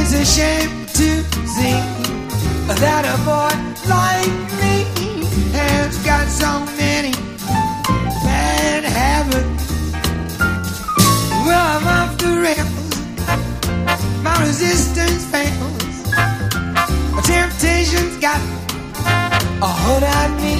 It's a shame to see that a boy like me has got so many bad habits. Well, I'm off the rails, my resistance fails, my temptation's got a hold on me,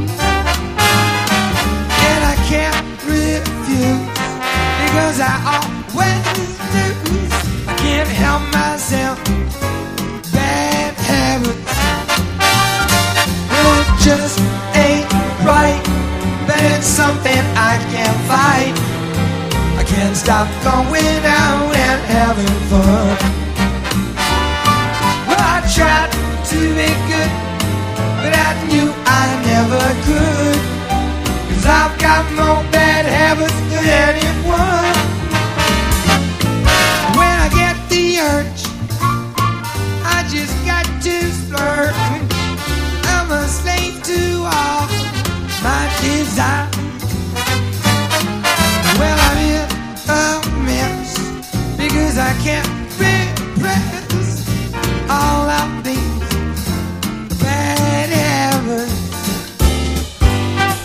and I can't refuse because I always lose. I can't help myself, bad habits. Well, it just ain't right, but it's something I can't fight. I can't stop going out and having fun. Well, I tried to be good, but I knew I never could, 'cause I've got more bad habits than anyone. When I get the urge, I just got to splurge. I'm a slave to all my desire. Well, I'm in a mess because I can't repress